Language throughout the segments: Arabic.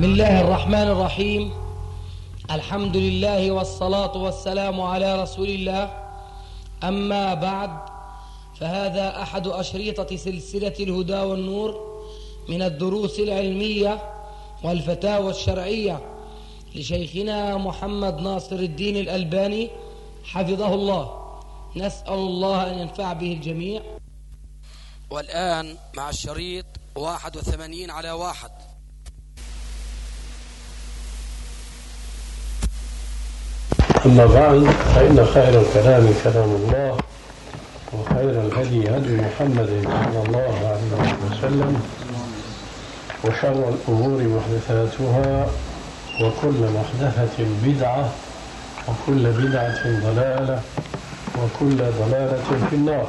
بسم الله الرحمن الرحيم. الحمد لله والصلاة والسلام على رسول الله. أما بعد، فهذا أحد أشريطة سلسلة الهدى والنور من الدروس العلمية والفتاوى الشرعية لشيخنا محمد ناصر الدين الألباني حفظه الله. نسأل الله أن ينفع به الجميع. والآن مع الشريط 81/1. أما بعد، فإن خير الكلام كلام الله، وخير الهدي هدي محمد صلى الله عليه وسلم، وشر الأمور محدثاتها، وكل محدثة بدعة، وكل بدعة ضلالة، وكل ضلالة في النار.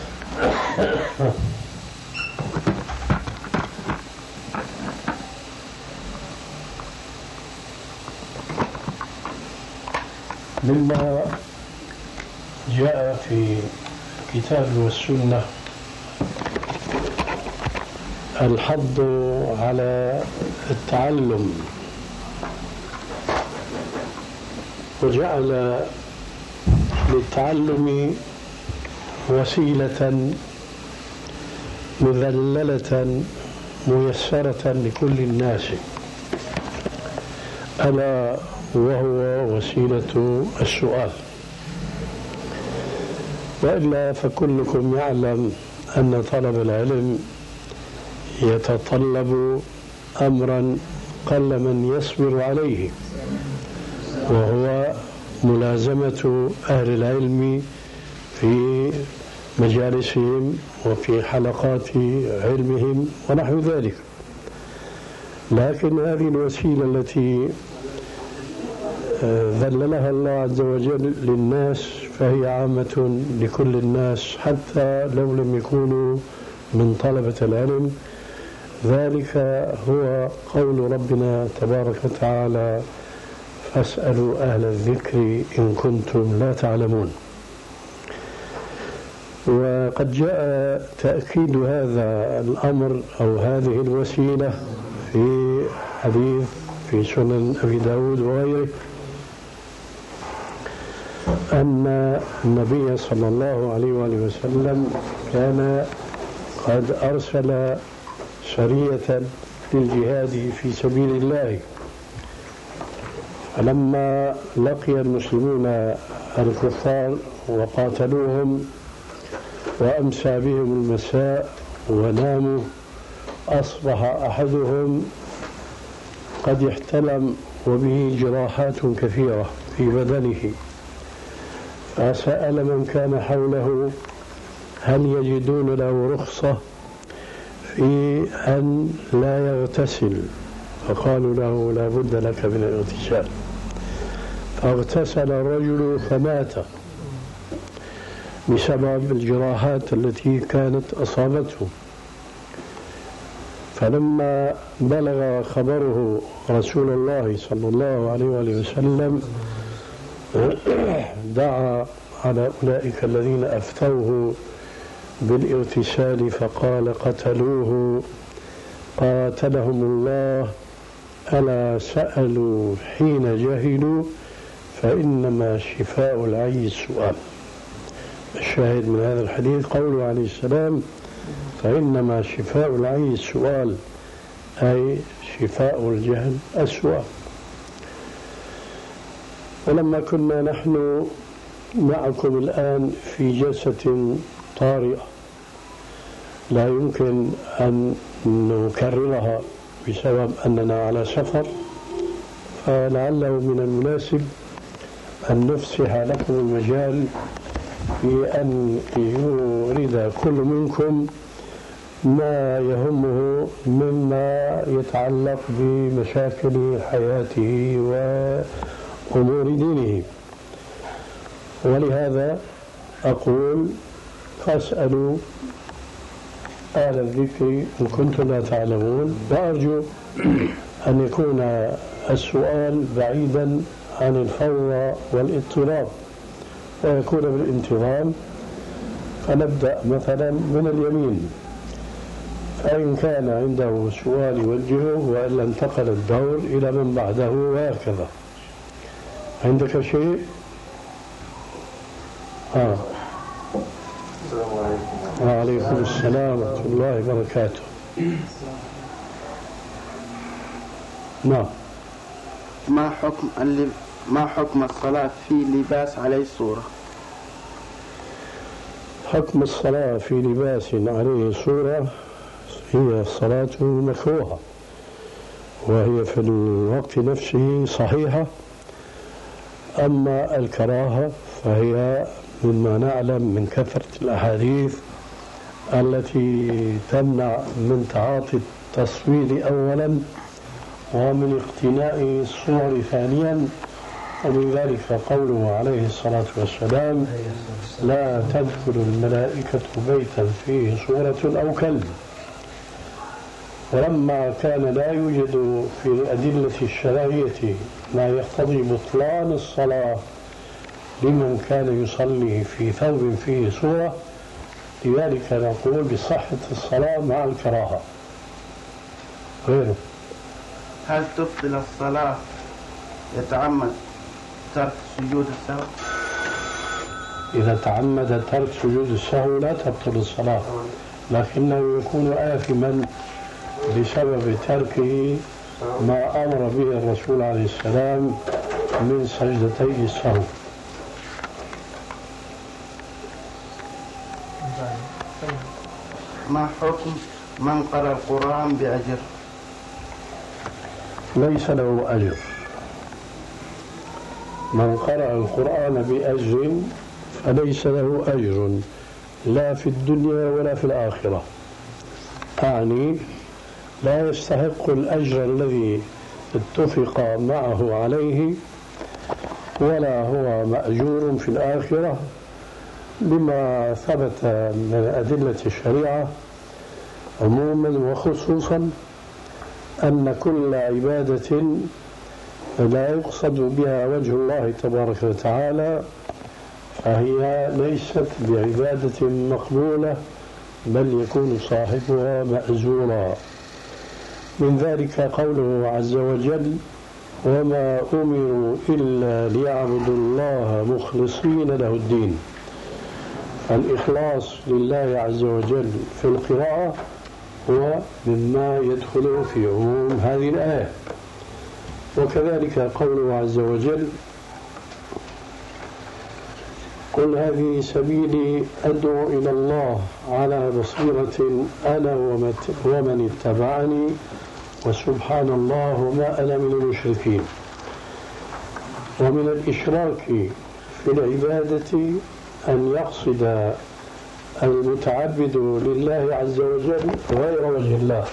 مما جاء في الكتاب والسنة الحض على التعلم، وجعل للتعلم وسيلة مذللة ميسرة لكل الناس، ألا وهو وسيلة السؤال. وإلا فكلكم يعلم أن طلب العلم يتطلب أمرا قل من يصبر عليه، وهو ملازمة أهل العلم في مجالسهم وفي حلقات علمهم ونحو ذلك. لكن هذه الوسيلة التي ذللها الله عز وجل للناس فهي عامة لكل الناس، حتى لو لم يكونوا من طلبة العلم. ذلك هو قول ربنا تبارك وتعالى: فاسألوا أهل الذكر إن كنتم لا تعلمون. وقد جاء تأكيد هذا الأمر أو هذه الوسيلة في حديث في سنن أبي داود وغيره، أن النبي صلى الله عليه وآله وسلم كان قد أرسل سرية للجهاد في سبيل الله، فلما لقي المسلمون الكفار وقاتلوهم وأمسى بهم المساء وناموا، أصبح أحدهم قد احتلم وبه جراحات كثيرة في بدنه، فسأل من كان حوله هل يجدون له رخصة في أن لا يغتسل، فقالوا له لا بد لك من الاغتسال، فاغتسل الرجل فمات بسبب الجراحات التي كانت أصابته. فلما بلغ خبره رسول الله صلى الله عليه وآله وسلم دعا على أولئك الذين أفتوه بالاغتسال فقال: قتلوه قاتلهم الله، ألا سألوا حين جهلوا فإنما شفاء العي السؤال. الشاهد من هذا الحديث قوله عليه السلام: فإنما شفاء العي السؤال، أي شفاء الجهل السؤال. ولما كنا نحن معكم الآن في جلسة طارئة لا يمكن أن نكررها بسبب أننا على سفر، فلعله من المناسب أن نفسح لكم المجال في أن يورد كل منكم ما يهمه مما يتعلق بمشاكل حياته وأمور دينه. ولهذا أقول: فاسألوا أهل الذكر إن كنتم لا تعلمون. وأرجو أن يكون السؤال بعيدا عن الفوضى والاضطراب ويكون بالانتظام. فنبدأ مثلا من اليمين، فإن كان عنده سؤال يوجهه، وإلا انتقل الدور إلى من بعده، وهكذا. عندك شيء؟ السلام عليكم. وعليكم السلام ورحمة الله وبركاته. نعم. ما حكم الصلاة في لباس عليه صورة؟ حكم الصلاة في لباس عليه صورة هي الصلاة مكروهة، وهي في الوقت نفسه صحيحة. أما الكراهة فهي مما نعلم من كثرة الأحاديث التي تمنع من تعاطي التصوير أولا، ومن اقتناء الصور ثانيا، ومن ذلك قوله عليه الصلاة والسلام: لا تدخل الملائكة بيتا فيه صورة أو كلب. ولما كان لا يوجد في أدلة الشرعية ما يقتضي بطلان الصلاة لمن كان يصلي في ثوب فيه صورة، لذلك نقول بصحة الصلاة مع الكراهة. غيره. هل تبطل الصلاة يتعمد ترك سجود السهو؟ إذا تعمد ترك سجود السهو لا تبطل الصلاة، لكنه يكون آثما بسبب تركه ما أمر به الرسول عليه السلام من سجدتي السهو. ما حكم من قرأ القرآن بأجر؟ ليس له أجر. من قرأ القرآن بأجر فليس له أجر لا في الدنيا ولا في الآخرة. أعني لا يستحق الأجر الذي اتفق معه عليه، ولا هو مأجور في الآخرة، بما ثبت من أدلة الشريعة عموما وخصوصا أن كل عبادة لا يقصد بها وجه الله تبارك وتعالى فهي ليست بعبادة مقبولة، بل يكون صاحبها مأجورا. من ذلك قوله عز وجل: وما أمروا إلا ليعبدوا الله مخلصين له الدين. الإخلاص لله عز وجل في القراءة هو مما يدخل في عموم هذه الآية. وكذلك قوله عز وجل: قل هذه سبيلي أدعو إلى الله على بصيرة أنا ومن اتبعني وسبحان الله وما أنا من المشركين. ومن الإشراك في العبادة أن يقصد المتعبد لله عز وجل غير وجه الله.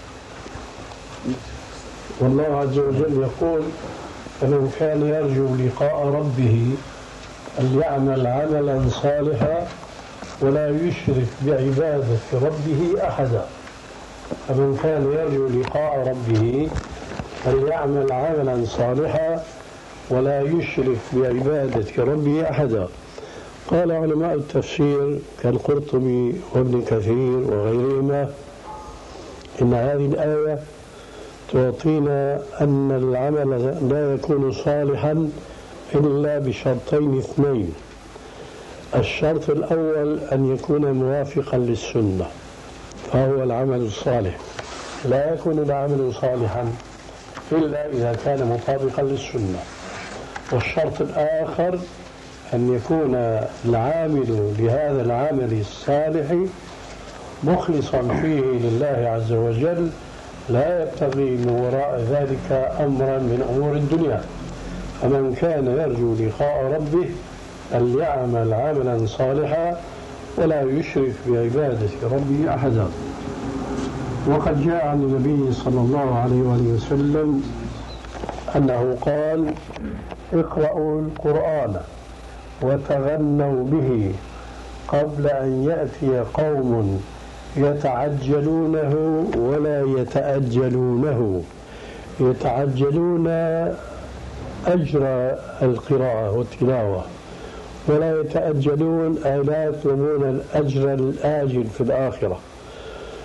والله عز وجل يقول: فمن كان يرجو لقاء ربه فليعمل عملا صالحا ولا يشرك بعبادة ربه أحدا. فمن كان يرجو لقاء ربه فليعمل عملا صالحا ولا يشرك بعبادة ربه أحدا. قال علماء التفسير كالقرطبي وابن كثير وغيرهما إن هذه الآية تعطينا أن العمل لا يكون صالحا إلا بشرطين اثنين. الشرط الأول أن يكون موافقا للسنة فهو العمل الصالح، لا يكون العمل صالحا إلا إذا كان مطابقا للسنة. والشرط الآخر أن يكون العامل لهذا العمل الصالح مخلصا فيه لله عز وجل، لا يبتغي من وراء ذلك أمرا من أمور الدنيا. فمن كان يرجو لقاء ربه فليعمل عملا صالحا ولا يشرك بعبادة ربه أحدا. وقد جاء عن النبي صلى الله عليه وسلم أنه قال: اقرأوا القرآن وتغنوا به قبل أن يأتي قوم يتعجلونه ولا يتأجلونه. يتعجلون أجر القراءة والتلاوة، ولا يتأجلون أي لا يطلبون الأجر الآجل في الآخرة.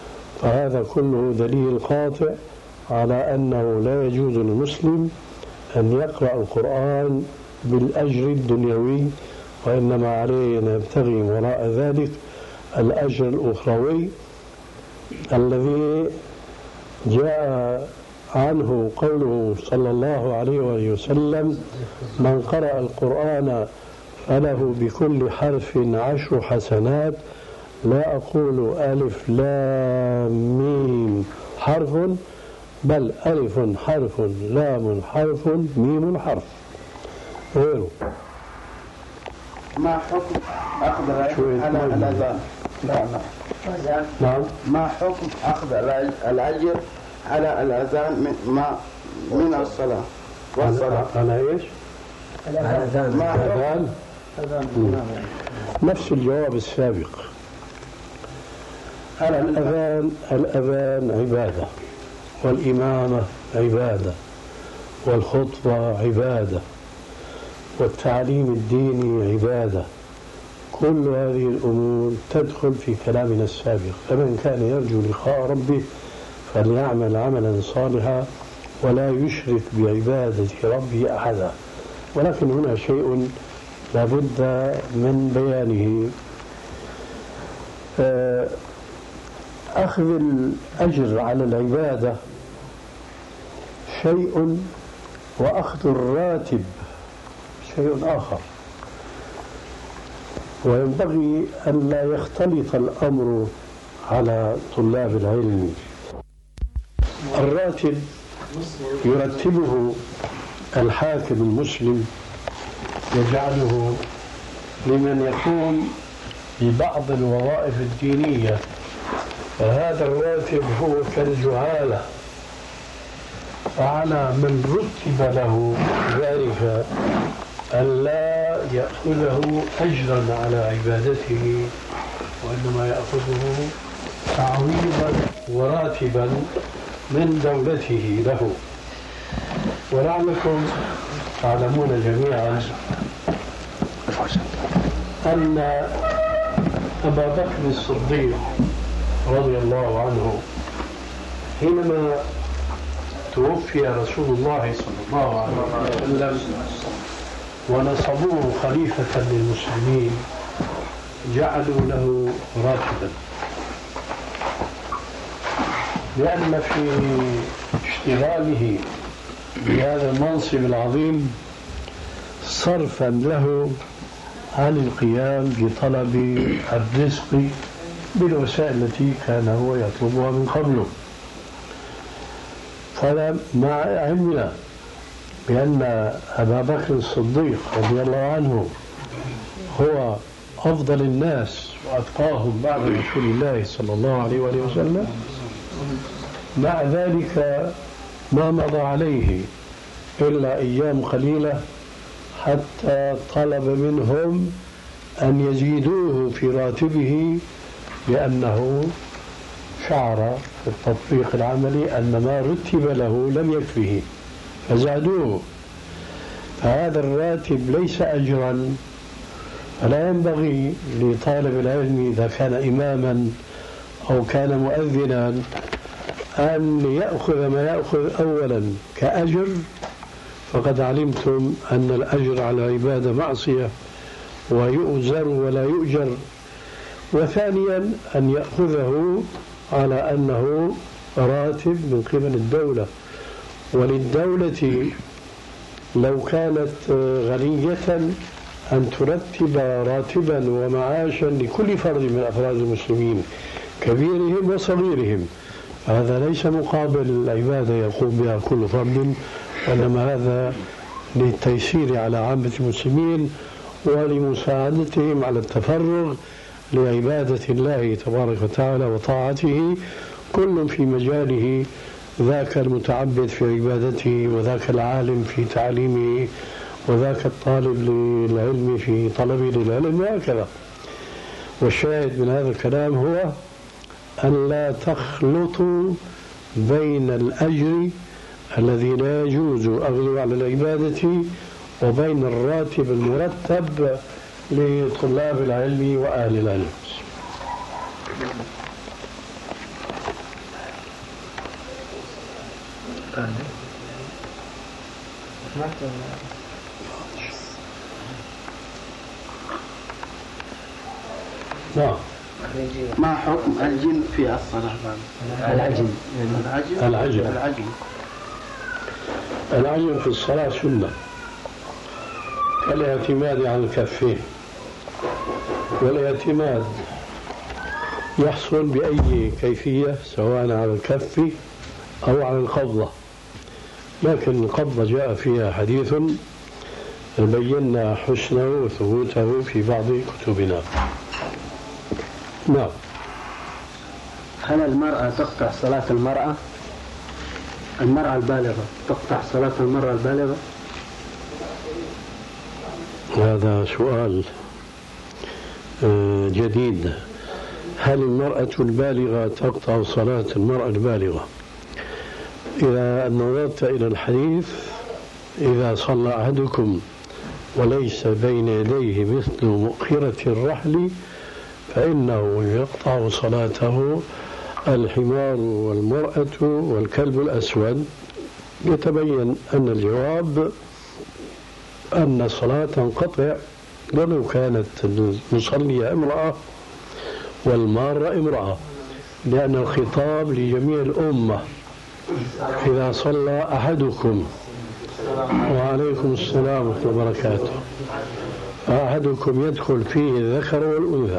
فهذا كله دليل قاطع على أنه لا يجوز للمسلم أن يقرأ القرآن بالأجر الدنيوي، وإنما عليه أن يبتغي وراء ذلك الأجر الأخروي الذي جاء عنه قوله صلى الله عليه وسلم: من قرأ القرآن فله بكل حرف 10 حسنات، لا أقول ألف لام ميم حرف، بل ألف حرف لام حرف ميم حرف. غيره. ما حكم أخذ على الأذان؟ نعم. ما حكم أخذ الأجر على الأذان من الصلاة والصلاة؟ على إيش؟ الأذان. نفس الجواب السابق. الأذان عبادة، والإمامة عبادة، والخطبة عبادة، والتعليم الديني عبادة. كل هذه الأمور تدخل في كلامنا السابق. فمن كان يرجو لقاء ربه فليعمل عملا صالحا ولا يشرك بعبادة ربه أحدا. ولكن هنا شيء لابد من بيانه. أخذ الأجر على العبادة شيء، وأخذ الراتب شيء آخر، وينبغي أن لا يختلط الأمر على طلاب العلم. الراتب يرتبه الحاكم المسلم، يجعله لمن يقوم ببعض الوظائف الدينية، فهذا الراتب هو كالجعالة، فعلى من رتب له ذلك أن لا يأخذه أجرا على عبادته، وإنما يأخذه تعويضا وراتبا من دولته له. ولعلكم تعلمون جميعا أن أبا بكر الصديق رضي الله عنه حينما توفي رسول الله صلى الله عليه وسلم ونصبوه خليفة للمسلمين جعلوا له راتبا، لأن في اشتغاله بهذا المنصب العظيم صرفا له عن القيام بطلب الرزق بالوسائل التي كان هو يطلبها من قبله. فمع علمنا بأن أبا بكر الصديق رضي الله عنه هو أفضل الناس وأتقاهم بعد رسول الله صلى الله عليه وسلم، مع ذلك ما مضى عليه إلا أيام قليلة حتى طلب منهم أن يزيدوه في راتبه، لأنه شعر في التطبيق العملي أن ما رتب له لم يكفه فزادوه. فهذا الراتب ليس أجرا، فلا ينبغي لطالب العلم إذا كان إماما أو كان مؤذنا أن يأخذ ما يأخذ أولا كأجر، فقد علمتم أن الأجر على العبادة معصية ويؤجر ولا يؤجر. وثانيا أن يأخذه على أنه راتب من قبل الدولة، وللدولة لو كانت غنية أن ترتب راتبا ومعاشا لكل فرد من أفراد المسلمين كبيرهم وصغيرهم. هذا ليس مقابل العبادة يقوم بها كل فرد، وإنما هذا للتيسير على عامة المسلمين ولمساعدتهم على التفرغ لعبادة الله تبارك وتعالى وطاعته، كل في مجاله، ذاك المتعبد في عبادته، وذاك العالم في تعليمه، وذاك الطالب للعلم في طلبه للعلم، وهكذا. والشاهد من هذا الكلام هو أن لا تخلطوا بين الأجر الذي لا يجوز أخذه على العبادة وبين الراتب المرتب لطلاب العلم وأهل العلم. نعم. ما حكم الجن في الصلاة؟ العجن في الصلاة سنة كالاعتماد على الكفين، والاعتماد يحصل بأي كيفية سواء على الكف أو على القبضة، لكن القبضة جاء فيها حديث بينا حسنه وثبوته في بعض كتبنا. نعم. هل المرأة تقطع صلاة المرأة البالغة تقطع صلاة المرأة البالغة؟ هذا سؤال جديد. هل المرأة البالغة تقطع صلاة المرأة البالغة؟ إذا نظرت إلى الحديث: إذا صلى أحدكم وليس بين يديه مثل مؤخرة الرحل فإنه يقطع صلاته. الحمار والمرأة والكلب الأسود، يتبين أن الجواب أن الصلاة تنقطع ولو كانت المصلية امرأة والمارة امرأة، لأن الخطاب لجميع الأمة. إذا صلى أحدكم، وعليكم السلام ورحمة الله وبركاته، أحدكم يدخل فيه الذكر والأنثى،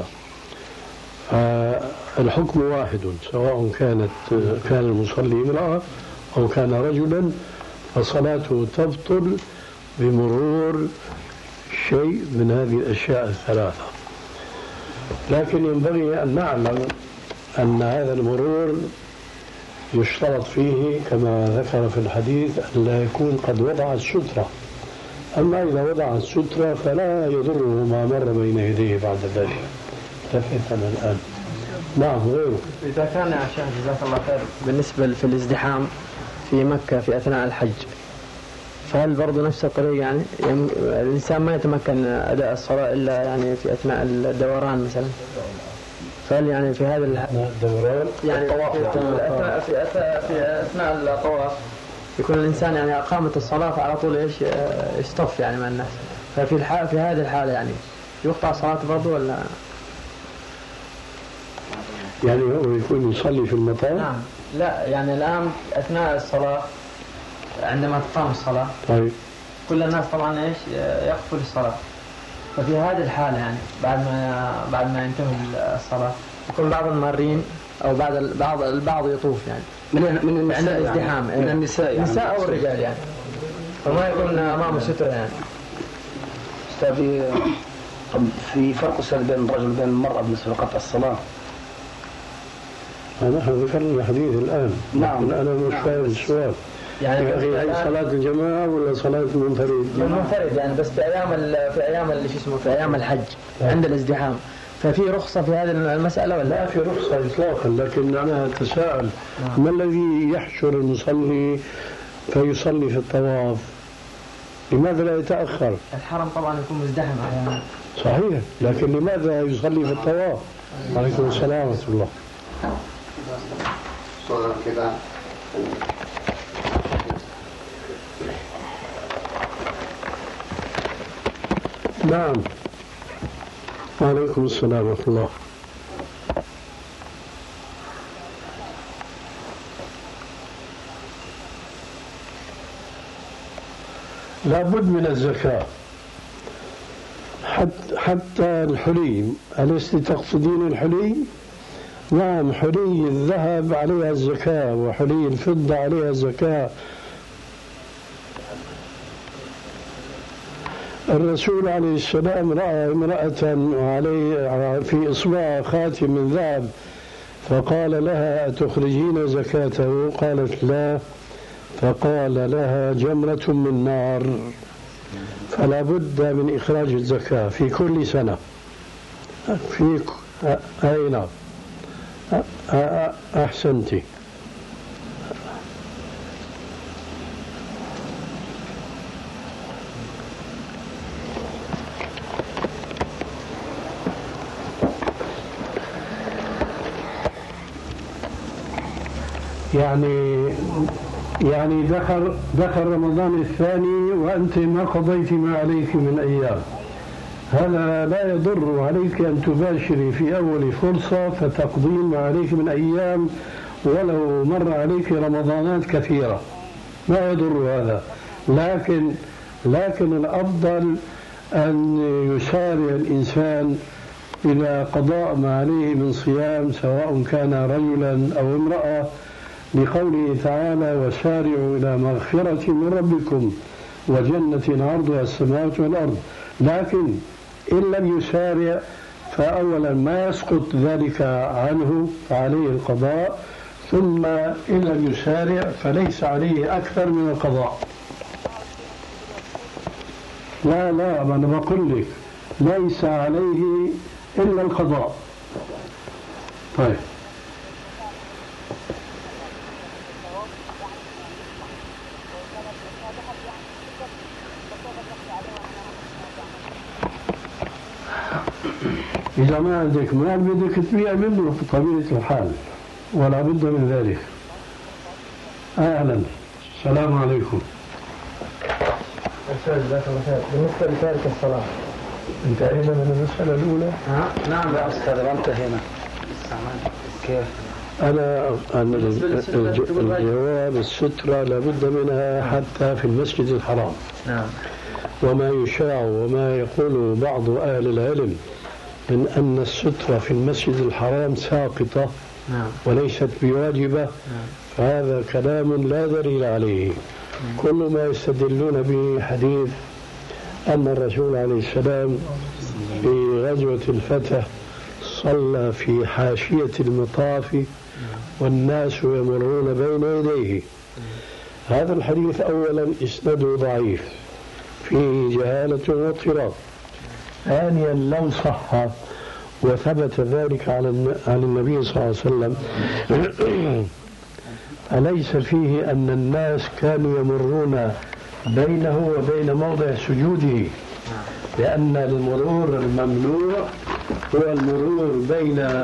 الحكم واحد سواء كان المصلي امرأة أو كان رجلا، فصلاته تبطل بمرور شيء من هذه الأشياء الثلاثة. لكن ينبغي أن نعلم أن هذا المرور يشترط فيه كما ذكر في الحديث أن لا يكون قد وضع السترة، أما إذا وضع السترة فلا يضره ما مر بين يديه بعد ذلك. تفهم الآن؟ نعم. غيره إذا كان يا شيخ جزاك الله خير بالنسبة في الازدحام في مكة في أثناء الحج، فهل برضو نفس الطريقة يعني الإنسان ما يتمكن أداء الصلاة إلا يعني في أثناء الدوران مثلا؟ فهل يعني في هذا الدوران يعني في أثناء الطواف يكون الإنسان يعني أقامة الصلاة على طول إيش يصطف يعني مع الناس، ففي في هذه الحالة يعني يقطع صلاة برضو ولا؟ يعني هو يكون يصلي في المطار؟ نعم. لا يعني الآن أثناء الصلاة عندما تقام الصلاة، طيب، كل الناس طبعا ايش يقفل الصلاة، ففي هذه الحالة يعني بعد ما ينتهي الصلاة يكون بعض المارين أو البعض يطوف يعني من النساء ازدحام يعني. من النساء أو الرجال يعني، فما يكون أمام سترة يعني. أستاذ، في فرق بين الرجل وبين المرأة بالنسبة لقطع الصلاة؟ نحن ذكرنا الحديث الآن. نعم. أنا مش فاهم السؤال. يعني هي صلاة الجماعة ولا صلاة المنفرد؟ المنفرد يعني، بس في أيام الحج عند الازدحام، ففي رخصة في هذه المسألة ولا؟ لا في رخصة إطلاقا، لكن أنا أتساءل ما الذي يحشر المصلي فيصلي في الطواف؟ لماذا لا يتأخر؟ الحرم طبعا يكون مزدحم أحيانا. صحيح، لكن لماذا يصلي في الطواف؟ عليكم السلام ورحمة الله. صورة كده. نعم. وعليكم السلام ورحمة الله. لابد من الزكاة حتى الحلي. ألست تقصدين الحلي؟ نعم، حلي الذهب عليها الزكاة وحلي الفضة عليها الزكاة. الرسول عليه السلام رأى امرأة عليه في إصبعها خاتم من ذهب فقال لها: أتخرجين زكاته؟ قالت: لا. فقال لها: جمرة من نار. فلا بد من إخراج الزكاة في كل سنة. أي نعم، أحسنتي. يعني يعني دخل رمضان الثاني وأنت ما قضيت ما عليك من أيام، هذا لا يضر عليك أن تباشري في أول فرصة فتقضين ما عليك من أيام ولو مر عليك رمضانات كثيرة، ما يضر هذا. لكن الأفضل أن يسارع الإنسان إلى قضاء ما عليه من صيام سواء كان رجلا أو امرأة، لقوله تعالى: وسارعوا إلى مغفرة من ربكم وجنة عرضها السماوات والأرض. لكن إن لم يسارع فأولا ما يسقط ذلك عنه فعليه القضاء، ثم إن لم يسارع فليس عليه أكثر من القضاء. لا أنا بقول لك ليس عليه إلا القضاء. طيب إذا ما عندك مال بدك تبيع منه بطبيعة الحال، ولا بد من ذلك. أهلا، السلام عليكم. بالنسبة لتارك الصلاة انتهينا من المسألة الأولى؟ نعم يا أستاذ، ما انتهينا. كيف؟ أنا الجواب السترة لابد منها حتى في المسجد الحرام. نعم. وما يشاع وما يقول بعض أهل العلم من أن السترة في المسجد الحرام ساقطة وليست بواجبة، فهذا كلام لا دليل عليه. كل ما يستدلون به حديث أن الرسول عليه السلام في غزوة الفتح صلى في حاشية المطاف والناس يمرون بين يديه. هذا الحديث أولا إسناده ضعيف فيه جهالة واضطراب. ثانيا لو صح وثبت ذلك عن النبي صلى الله عليه وسلم أليس فيه أن الناس كانوا يمرون بينه وبين موضع سجوده، لأن المرور الممنوع هو المرور بين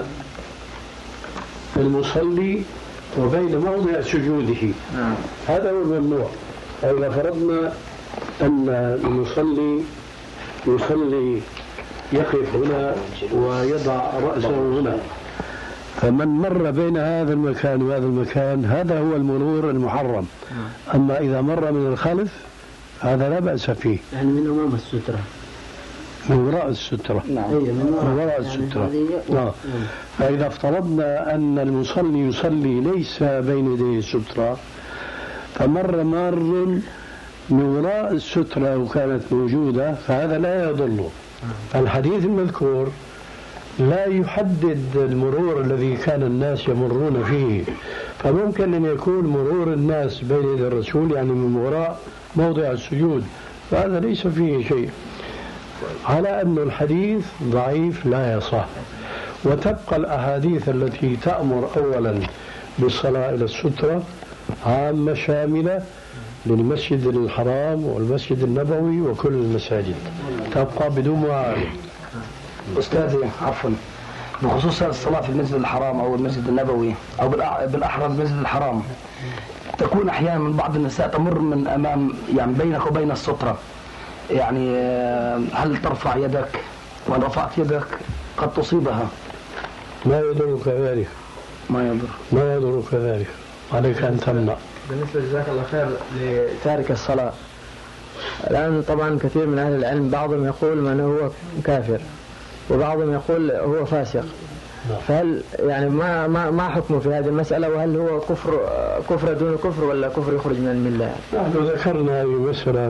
المصلي وبين موضع سجوده، هذا هو الممنوع. فإذا فرضنا أن المصلي يصلي يقف هنا ويضع رأسه هنا، فمن مر بين هذا المكان وهذا المكان هذا هو المرور المحرم. أما إذا مر من الخلف هذا لا بأس فيه، يعني من أمام السترة، من وراء السترة. من وراء السترة. فإذا افترضنا أن المصلي يصلي ليس بين يديه السترة فمر مار من وراء السترة وكانت موجودة فهذا لا يضل. الحديث المذكور لا يحدد المرور الذي كان الناس يمرون فيه، فممكن أن يكون مرور الناس بين يدي الرسول يعني من وراء موضع السجود، فهذا ليس فيه شيء، على أن الحديث ضعيف لا يصح. وتبقى الأحاديث التي تأمر أولا بالصلاة إلى السترة عامة شاملة للمسجد الحرام والمسجد النبوي وكل المساجد، تبقى بدون معارض. أستاذي عفوا، بخصوص الصلاة في المسجد الحرام أو المسجد النبوي أو بالأحرى المسجد الحرام، تكون أحيانا من بعض النساء تمر من أمام يعني بينك وبين السترة، يعني هل ترفع يدك؟ وإن رفعت يدك قد تصيبها. ما يضرك ذلك. ما يضرك ذلك، عليك أن تمنع. بالنسبة جزاك الله خير لتارك الصلاة، الآن طبعا كثير من أهل العلم بعضهم يقول من هو كافر وبعضهم يقول هو فاسق، فهل يعني ما حكمه في هذه المسألة؟ وهل هو كفر دون كفر ولا كفر يخرج من الملة؟ نحن ذكرنا هذه المسألة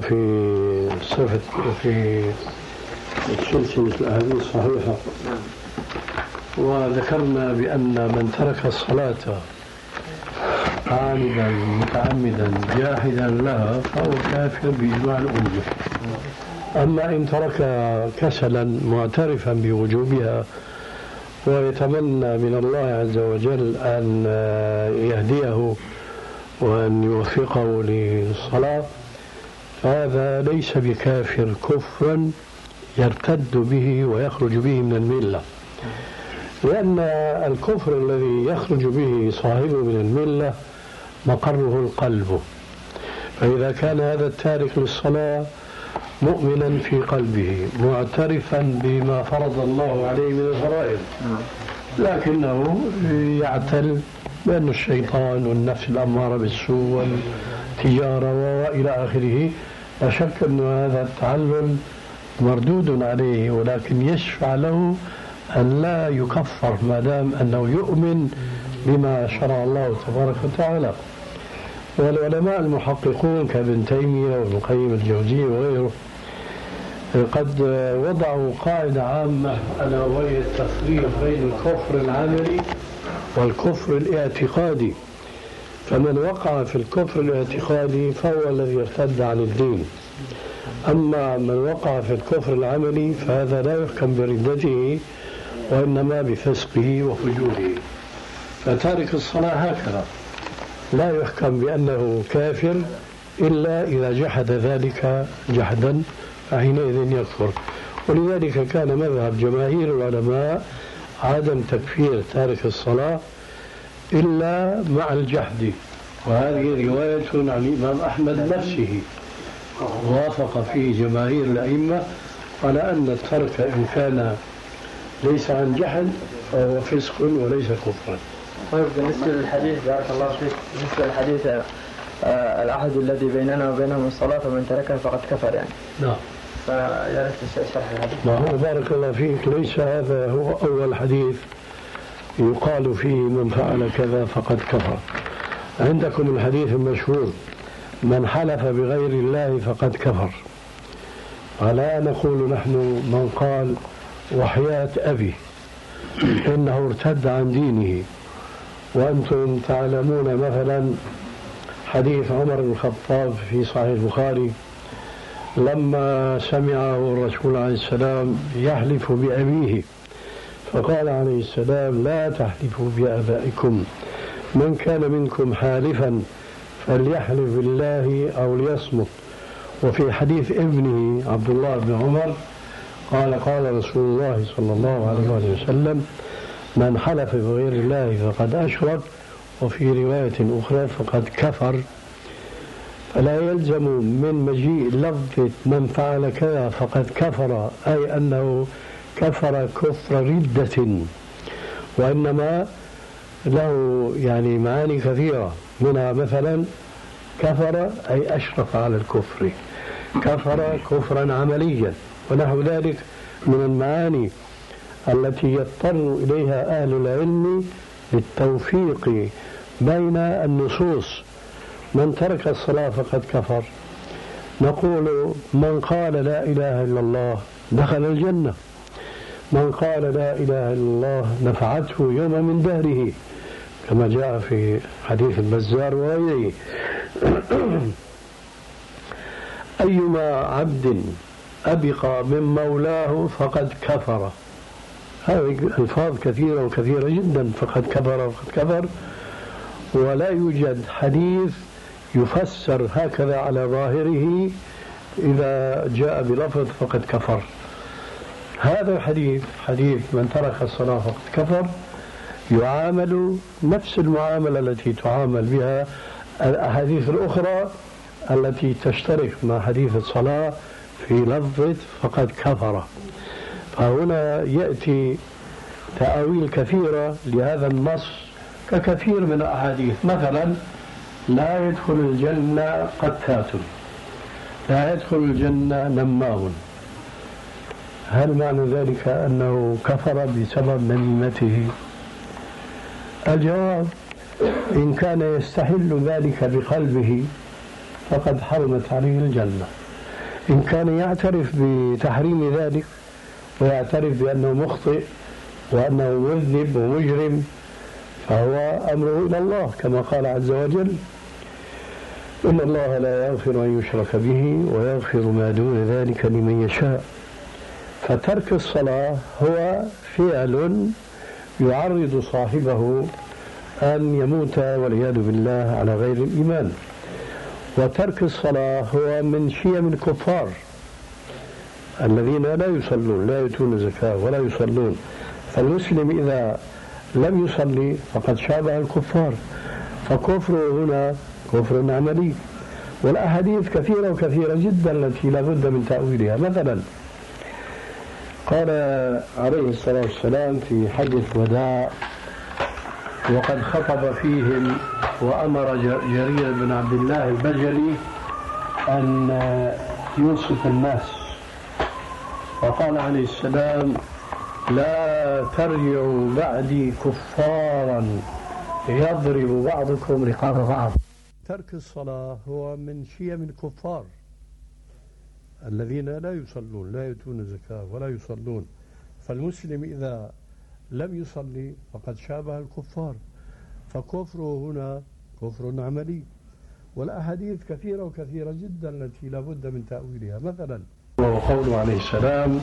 في سلسلة الأحاديث الصحيحة، وذكرنا بأن من ترك الصلاة عامدا متعمدا جاحدا لها فهو كافر بإجماع الأمة. أما إن ترك كسلا معترفا بوجوبها ويتمنى من الله عز وجل أن يهديه وأن يوفقه للصلاة فهذا ليس بكافر كفرا يرتد به ويخرج به من الملة، لأن الكفر الذي يخرج به صاحبه من الملة مقره القلب. فإذا كان هذا التارك للصلاة مؤمنا في قلبه معترفا بما فرض الله عليه من الفرائض، لكنه يعتل بأن الشيطان والنفس الأمارة بالسوء والتجارة وإلى آخره، لا شك أن هذا التعلل مردود عليه، ولكن يشفع له أن لا يكفر ما دام أنه يؤمن بما شرع الله تبارك وتعالى. والعلماء المحققون كابن تيمية وابن القيم الجوزية وغيره قد وضعوا قاعدة عامة ألا وهي التفريق بين الكفر العملي والكفر الاعتقادي. فمن وقع في الكفر الاعتقادي فهو الذي ارتد عن الدين، أما من وقع في الكفر العملي فهذا لا يحكم بردته وإنما بفسقه وفجوره. فتارك الصلاة هكذا لا يحكم بأنه كافر إلا إذا جحد ذلك جحدا فحينئذ يكفر. ولذلك كان مذهب جماهير العلماء عدم تكفير تارك الصلاة إلا مع الجحد، وهذه رواية عن الإمام أحمد نفسه وافق فيه جماهير الأئمة على أن الترك إن كان ليس عن جحد فهو فسق وليس كفرا. طيب بالنسبة للحديث بارك الله فيك، بالنسبة للحديث العهد الذي بيننا وبينهم الصلاة فمن تركها فقد كفر يعني. نعم. فيا ريت شرح الحديث. ما هو بارك الله فيك ليس هذا هو أول حديث يقال فيه من فعل كذا فقد كفر. عندكم الحديث المشهور من حلف بغير الله فقد كفر. ولا نقول نحن من قال وحياة أبي إنه ارتد عن دينه. وأنتم تعلمون مثلا حديث عمر بن الخطاب في صحيح البخاري لما سمعه الرسول عليه السلام يحلف بأبيه فقال عليه السلام لا تحلفوا بآبائكم، من كان منكم حالفا فليحلف بالله أو ليصمت. وفي حديث ابنه عبد الله بن عمر قال رسول الله صلى الله عليه وسلم من حلف بغير الله فقد أشرك، وفي رواية أخرى فقد كفر. فلا يلزم من مجيء لفظ من فعل كذا فقد كفر أي أنه كفر كفر ردة، وإنما له يعني معاني كثيرة، منها مثلا كفر أي أشرف على الكفر، كفر كفرا عمليا، ونحو ذلك من المعاني التي يضطر إليها أهل العلم للتوفيق بين النصوص. من ترك الصلاة فقد كفر، نقول من قال لا إله إلا الله دخل الجنة، من قال لا إله إلا الله نفعته يوم من دهره كما جاء في حديث البزار وغيره. أيما عبد أبق من مولاه فقد كفر. هذه ألفاظ كثيرة وكثيرة جدا، فقد كفر وقد كفر، ولا يوجد حديث يفسر هكذا على ظاهره إذا جاء بلفظ فقد كفر. هذا الحديث حديث من ترك الصلاة فقد كفر يعامل نفس المعاملة التي تعامل بها الأحاديث الأخرى التي تشترك مع حديث الصلاة في لفظة فقد كفر. فهنا يأتي تأويل كثيرة لهذا النص ككثير من الأحاديث، مثلا لا يدخل الجنة قتات، لا يدخل الجنة نمام. هل معنى ذلك أنه كفر بسبب نميمته؟ الجواب إن كان يستحل ذلك بقلبه فقد حرمت عليه الجنة. إن كان يعترف بتحريم ذلك ويعترف بأنه مخطئ وأنه مذنب ومجرم فهو أمره إلى الله كما قال عز وجل إن الله لا يغفر أن يشرك به ويغفر ما دون ذلك لمن يشاء. فترك الصلاة هو فعل يعرض صاحبه أن يموت والعياذ بالله على غير الإيمان. وترك الصلاة هو من شيم الكفار الذين لا يصلون، لا يؤتون الزكاة ولا يصلون. فالمسلم إذا لم يصلي فقد شابه الكفار، فكفره هنا كفر عملي. والأحاديث كثيرة وكثيرة جدا التي لا بد من تأويلها. مثلا قال عليه الصلاة والسلام في حجة الوداع وقد خطب فيهم وأمر جرير بن عبد الله البجلي أن ينصف الناس، وقال عليه السلام: لا ترجعوا بعدي كفارا يضرب بعضكم رقاب بعض. ترك الصلاة هو من شيم الكفار الذين لا يصلون، لا يؤتون الزكاة ولا يصلون. فالمسلم إذا لم يصلي فقد شابه الكفار، فكفره هنا كفر عملي. والأحاديث كثيرة وكثيرة جدا التي لا بد من تأويلها. مثلا وقوله عليه السلام: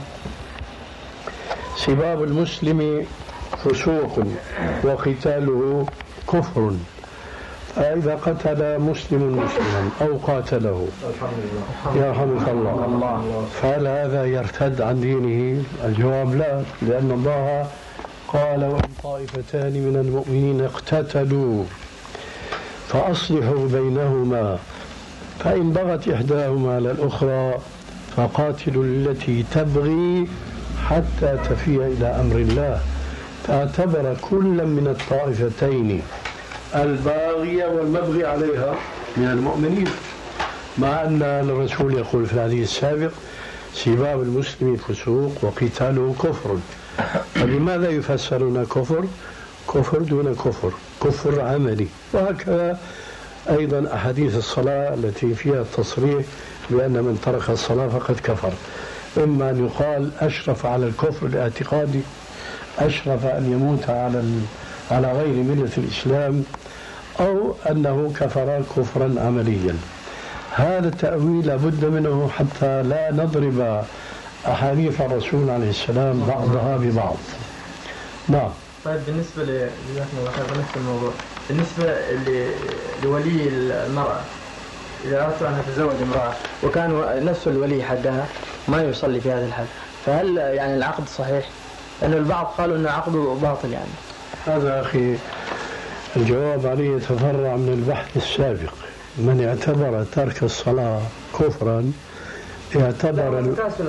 سباب المسلم فسوق وقتاله كفر. فإذا قتل مسلم مسلما أو قاتله يرحمك الله فهل هذا يرتد عن دينه؟ الجواب لا، لأن الله قال: وإن طائفتان من المؤمنين اقتتلوا فأصلحوا بينهما فإن بغت إحداهما على الأخرى فقاتلوا التي تبغي حتى تفيء إلى أمر الله. فاعتبر كل من الطائفتين الباغية والمبغي عليها من المؤمنين، مع أن الرسول يقول في الحديث السابق: سباب المسلم فسوق وقتاله كفر. فلماذا يفسرون كفر؟ كفر دون كفر، كفر عملي. وهكذا أيضا أحاديث الصلاة التي فيها التصريح بأن من ترك الصلاة فقد كفر. إما أن يقال أشرف على الكفر الاعتقادي، أشرف أن يموت على غير ملة الإسلام، أو أنه كفر كفرا عمليا. هذا التأويل لابد منه حتى لا نضرب أحاديث الرسول عليه السلام بعضها ببعض. نعم. طيب بالنسبة لنفس الموضوع، بالنسبة لولي المرأة إذا أردت أن أتزوج امرأة وكان نفس الولي حقها ما يصلي في هذا الحال، فهل يعني العقد صحيح؟ لأن البعض قالوا أن عقده باطل. يعني هذا أخي الجواب عليه يتفرع من البحث السابق. من اعتبر ترك الصلاة كفرا اعتبر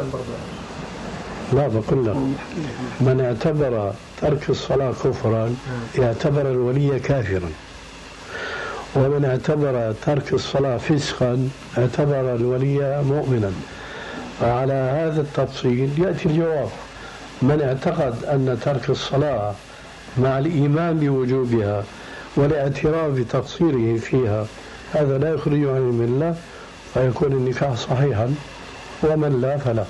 لا بقول لك من اعتبر ترك الصلاة كفرا اعتبر الولي كافرا، ومن اعتبر ترك الصلاة فسقا اعتبر الولي مؤمنا. وعلى هذا التفصيل يأتي الجواب: من اعتقد أن ترك الصلاة مع الإيمان بوجوبها والاعتراف بتقصيره فيها هذا لا يخرج عن الملة فيكون النكاح صحيحا، ومن لا فلا.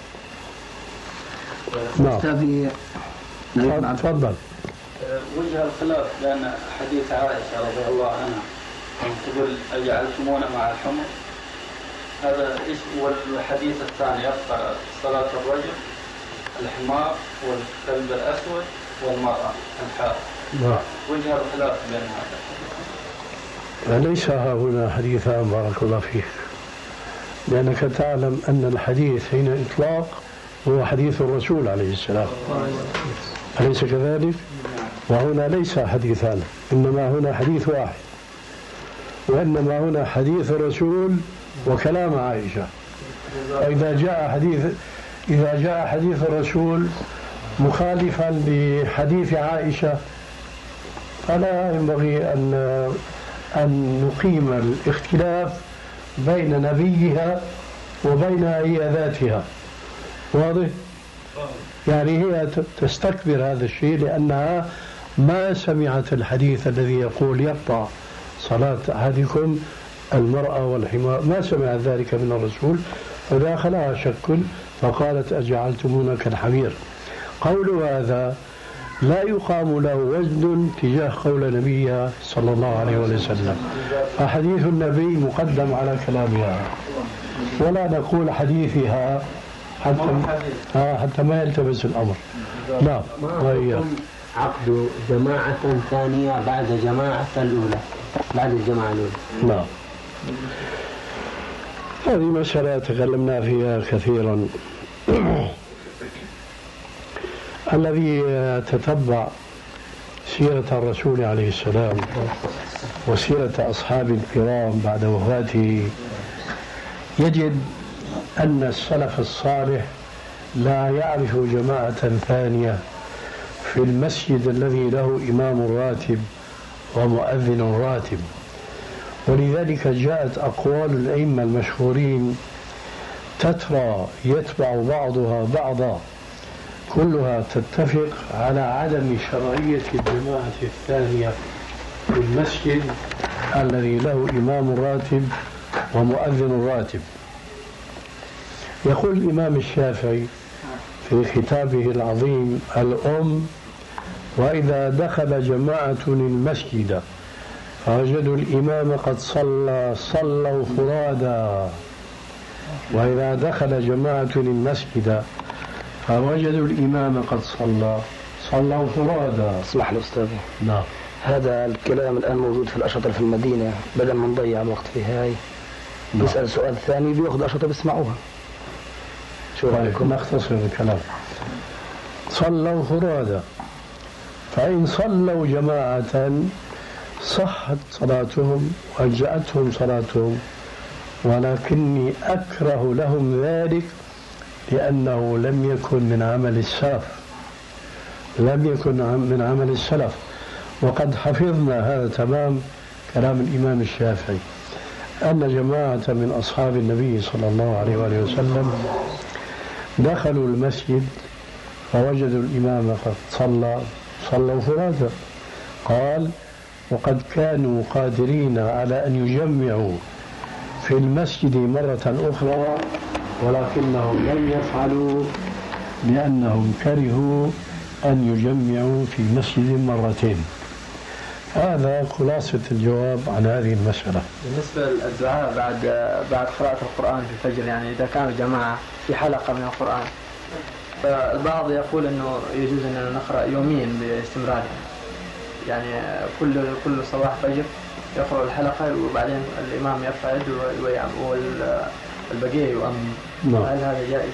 نعم تفضل. وجه الخلاف لأن حديث عائشة رضي الله عنها تقول: أجعلتمونا مع الحمر، هذا إيش؟ والحديث الثاني يقطع صلاة الرجل الحمار والكلب الأسود والمرأة الحائض. وجه الخلاف بين هذا. ليس هنا حديثان بارك الله فيك، لأنك تعلم أن الحديث حين إطلاق هو حديث الرسول عليه السلام، أليس كذلك؟ وهنا ليس حديثان، إنما هنا حديث واحد، وإنما هنا حديث الرسول وكلام عائشة. إذا جاء حديث الرسول مخالفا لحديث عائشة فلا ينبغي أن نقيم الاختلاف بين نبيها وبين هي ذاتها. واضح؟ يعني هي تستكبر هذا الشيء لأنها ما سمعت الحديث الذي يقول يقطع صلاة أحدكم المرأة والحمار، ما سمعت ذلك من الرسول، فداخلها شك فقالت: أجعلتمونا كالحمير. قول هذا لا يقام له وزن تجاه قول نبيها صلى الله عليه وسلم، فحديث النبي مقدم على كلامها، ولا نقول حديثها حتى ما يلتبس الأمر. نعم. عقد جماعة ثانية بعد جماعة الأولى، بعد الجماعة الأولى. نعم. هذه مسألة تكلمنا فيها كثيرا. الذي تتبع سيرة الرسول عليه السلام وسيرة أصحاب الكرام بعد وفاته يجد أن السلف الصالح لا يعرف جماعة ثانية في المسجد الذي له إمام راتب ومؤذن راتب. ولذلك جاءت أقوال الأئمة المشهورين تترى يتبع بعضها بعضا كلها تتفق على عدم شرعية الجماعة الثانية في المسجد الذي له إمام راتب ومؤذن راتب. يقول الإمام الشافعي في كتابه العظيم الأم: وإذا دخل جماعة المسجد فوجدوا الإمام قد صلوا فرادا. وإذا دخل جماعة المسجد فوجدوا الإمام قد صلوا فرادا. اسمح لي أستاذي. نعم. هذا الكلام الآن موجود في الأشرطة في المدينة، بدل ما نضيع الوقت في هاي بيسأل سؤال ثاني بيأخذ أشرطة بيسمعوها. شو رأيكم؟ نختصر الكلام. صلوا فرادا، فإن صلوا جماعة صحت صلاتهم وأجزأتهم صلاتهم، ولكني أكره لهم ذلك لأنه لم يكن من عمل السلف، لم يكن من عمل السلف. وقد حفظنا هذا تمام كلام الإمام الشافعي أن جماعة من أصحاب النبي صلى الله عليه وآله وسلم دخلوا المسجد فوجدوا الإمام قد صلوا فرادا. قال: وقد كانوا قادرين على أن يجمعوا في المسجد مرة أخرى ولكنهم لم يفعلوا لأنهم كرهوا أن يجمعوا في مسجد مرتين. هذا خلاصة الجواب عن هذه المسألة. بالنسبة للدعاء بعد قراءة القرآن في الفجر، يعني إذا كانوا جماعة في حلقة من القرآن، فالبعض يقول إنه يجوز أن نقرأ يوميا باستمرار، يعني كل صباح فجر يقرأ الحلقة وبعدين الإمام يرفع يده والبقية يؤمن. هل هذا جائز؟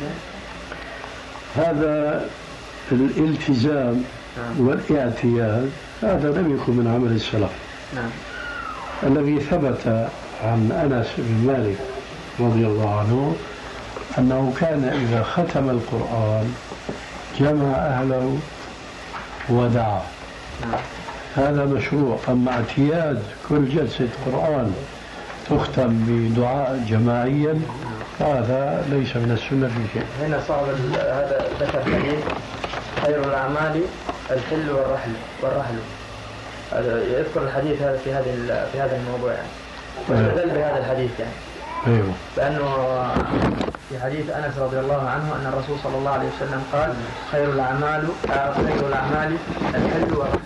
هذا الالتزام والاعتياد هذا لم يكن من عمل السلف. نعم. الذي ثبت عن أنس بن مالك رضي الله عنه أنه كان إذا ختم القرآن جمع أهله ودعا. نعم. هذا مشروع. أما اعتياد كل جلسة قرآن تختم بدعاء جماعيا هذا ليس من السنة في شيء. هنا صعب. هذا ذكر حديث: خير الأعمال الحل والرحل. يذكر الحديث هذا في هذا الموضوع يعني. واستدل بهذا الحديث يعني. أيوه. لأنه في حديث أنس رضي الله عنه أن الرسول صلى الله عليه وسلم قال: خير الأعمال الحل والرحل.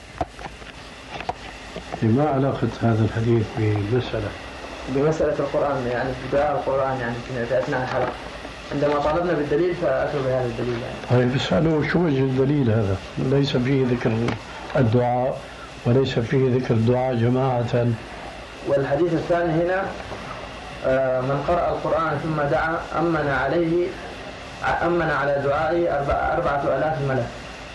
ما علاقة هذا الحديث بمسألة القرآن، يعني بدعاء القرآن يعني في أثناء الحلقة عندما طالبنا بالدليل فأتوا بهذا الدليل يعني. طيب اسألوا شو وجه الدليل هذا؟ ليس فيه ذكر الدعاء وليس فيه ذكر الدعاء جماعة. والحديث الثاني هنا: من قرأ القرآن ثم دعا أمن على دعائه 4000 ملك.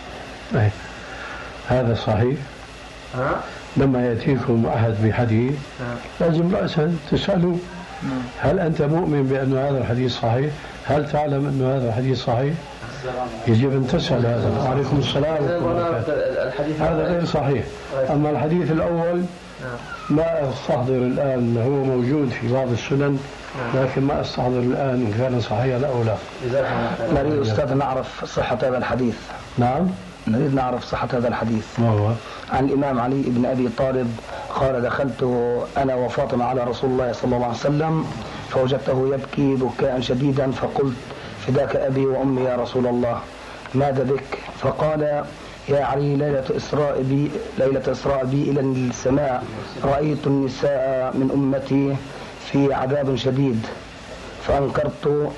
هذا صحيح. لما يأتيكم أحد بحديث لازم رأسا تسألوا: هل أنت مؤمن بأن هذا الحديث صحيح؟ هل تعلم أن هذا الحديث صحيح؟ يجب أن تسأل هذا. وعليكم السلام. هذا غير صحيح. أما الحديث الأول ما أستحضر الآن، هو موجود في بعض السنن لكن ما أستحضر الآن إن كان صحيحا أو لا. نريد أستاذ نعرف صحة هذا الحديث. نعم. نريد نعرف صحة هذا الحديث. ما هو؟ عن الإمام علي بن أبي طالب قال: دخلت أنا وفاطمة على رسول الله صلى الله عليه وسلم فوجدته يبكي بكاء شديدا، فقلت: فداك أبي وأمي يا رسول الله، ماذا بك؟ فقال: يا علي، ليلة إسراء بي إلى السماء رأيت النساء من أمتي في عذاب شديد فأنكرت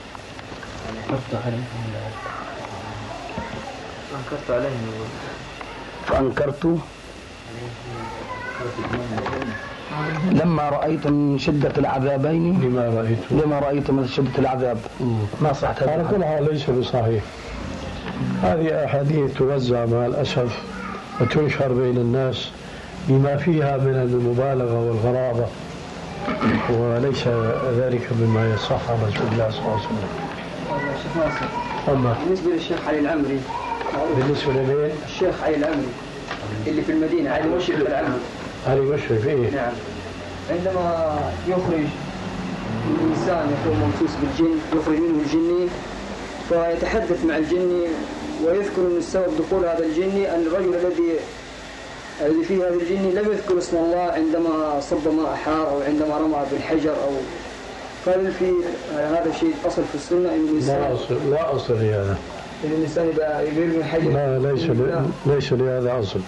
لما رأيت من شدة العذابين لما رأيت من شدة العذاب. ما صحت هذا؟ على كل حال ليس بصحيح. هذه أحاديث توزع مع الأسف وتنشر بين الناس لما فيها من المبالغة والغرابة، وليس ذلك مما يصح عن رسول الله صلى الله عليه وسلم. الشيخ ناصر، بالنسبة للشيخ علي العمري، بالنسبة لمين؟ الشيخ علي العمري اللي في المدينة، علي مشرف العمري. علي مشرف إيه؟ نعم. عندما يخرج الإنسان يكون ممسوس بالجن، يخرج منه الجني، فيتحدث مع الجني ويذكر أن السبب دخول هذا الجني أن الرجل الذي فيه هذا الجني لم يذكر اسم الله عندما صب ماء حار أو عندما رمى بالحجر. أو قال في هذا الشيء أصل في السنة أن الإنسان لا أصل لهذا، أن الإنسان يرمي الحجر. لا، ليس لهذا أصل.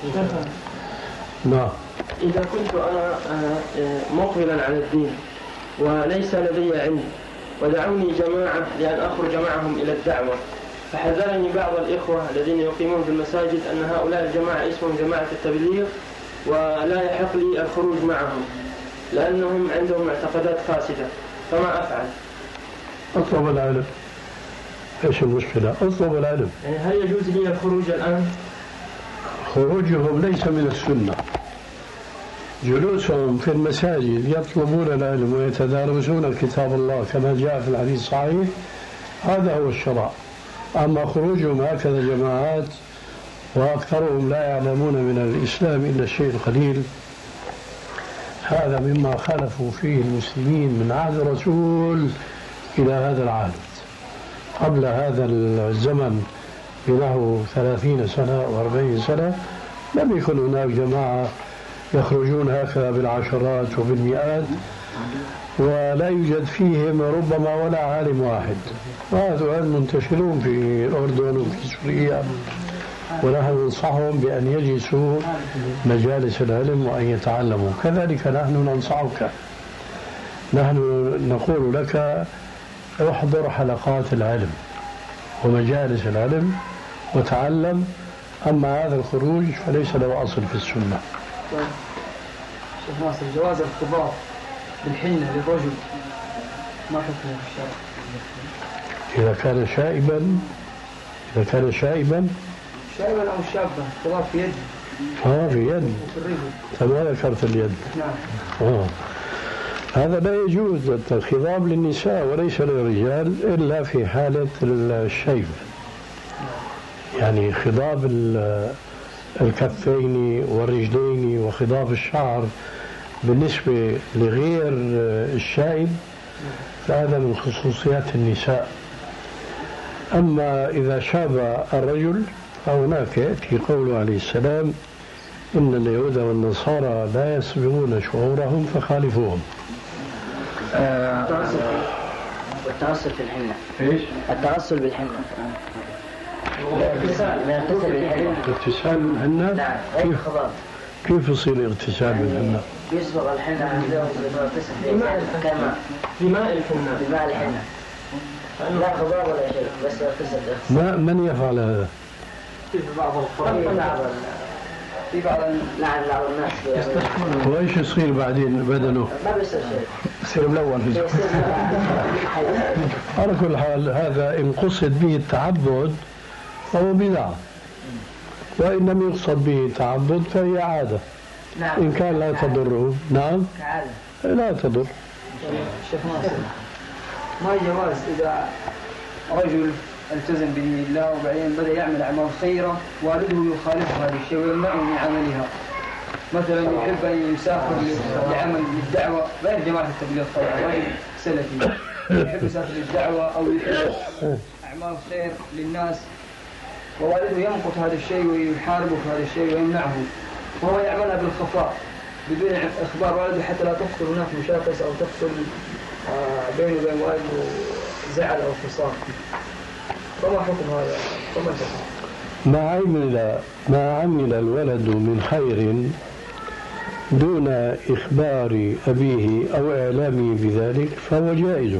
نعم. إذا كنت أنا مقبلا على الدين وليس لدي علم ودعوني جماعة لأن أخرج معهم إلى الدعوة، فحذرني بعض الإخوة الذين يقيمون في المساجد أن هؤلاء الجماعة اسمهم جماعة التبليغ ولا يحق لي الخروج معهم لأنهم عندهم معتقدات فاسدة، فما أفعل؟ أطلب العلم. إيش المشكلة؟ أطلب العلم. يعني هل يجوز لي الخروج الآن؟ خروجهم ليس من السنة. جلوسهم في المساجد يطلبون العلم ويتدارسون كتاب الله كما جاء في الحديث الصحيح، هذا هو الشرع. أما خروجهم هكذا جماعات وأكثرهم لا يعلمون من الإسلام إلا الشيء القليل، هذا مما خالفوا فيه المسلمين من عهد الرسول إلى هذا العهد. قبل هذا الزمن بنحو 30 سنة و40 سنة لم يكن هناك جماعة يخرجون هكذا بالعشرات وبالمئات ولا يوجد فيهم ربما ولا عالم واحد، وهذول منتشرون في الأردن وفي سوريا، ونحن ننصحهم بأن يجلسوا مجالس العلم وأن يتعلموا. كذلك نحن ننصحك، نحن نقول لك احضر حلقات العلم ومجالس العلم وتعلم. أما هذا الخروج فليس له أصل في السنة. شيخ ناصر، جواز الارتباط بالحنة للرجل ما حكمه في الشرع؟ إذا كان شائبا أو شابا، ارتباط في يد. في يد. فما ذكرت اليد؟ نعم. هذا لا يجوز الخضاب للنساء وليس للرجال إلا في حالة الشيب، يعني خضاب الكفين والرجلين وخضاب الشعر بالنسبة لغير الشائب فهذا من خصوصيات النساء. أما إذا شاب الرجل فهناك يأتي قوله عليه السلام: إن اليهود والنصارى لا يسبغون شعورهم فخالفوهم. والتغسل في الحنة. إيش؟ التغسل بالحنة. اغتسال بالحنة؟ نعم. كيف يصير اغتسال بالحنة؟ يصبغ الحنة عندهم في ماء الحنة. بماء الحنة. لا خضار ولا شيء، بس يغتسل. من يفعل هذا؟ في بعض نعم بعض الناس. وإيش يصير بعدين بدنه؟ ما بيصير شيء. يصير ملون. على كل حال هذا إن قصد به التعبد فهو بدعة، وإن لم يقصد به التعبد فهي عادة. نعم. إن كان لا تضره. نعم. كعادة. لا تضر. شيخ ناصر، ما جواز إذا رجل التزم بدين الله وبعدين بدأ يعمل أعمال خيرة والده يخالف هذا الشيء ويمنعه من عملها، مثلا يحب أن يسافر لعمل للدعوة غير جماعة التبليغ طبعا، رجل سلفي يحب يسافر للدعوة أو يحب أعمال خير للناس ووالده يمقت هذا الشيء ويحاربه في هذا الشيء ويمنعه، وهو يعملها بالخفاء بدون إخبار والده حتى لا تحصل هناك مشاكس أو تحصل بينه وبين والده زعل أو خصام. فما حكم هذا؟ ما عمل الولد من خير دون إخبار أبيه أو إعلامه بذلك فهو جائز.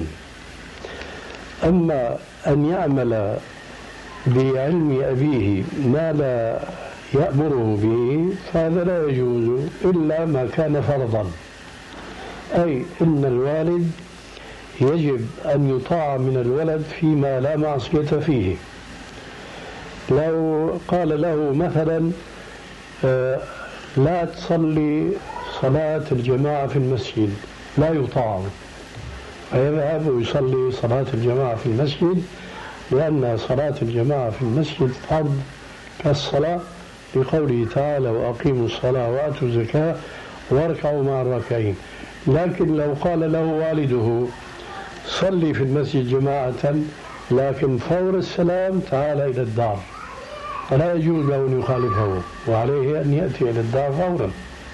أما أن يعمل بعلم أبيه ما لا يأمره به فهذا لا يجوز إلا ما كان فرضا، أي إن الوالد يجب أن يطاع من الولد فيما لا معصية فيه. لو قال له مثلا لا تصلي صلاة الجماعة في المسجد، لا يطاع، فيذهب ويصلي صلاة الجماعة في المسجد، لأن صلاة الجماعة في المسجد فرض كالصلاة، لقوله تعالى وأقيموا الصلاة وآتوا الزكاة واركعوا مع الراكعين. لكن لو قال له والده صلي في المسجد جماعة، لكن فور السلام تعال إلى الدار، فلا يجوز له أن يخالفه، وعليه أن يأتي إلى الدار فورا.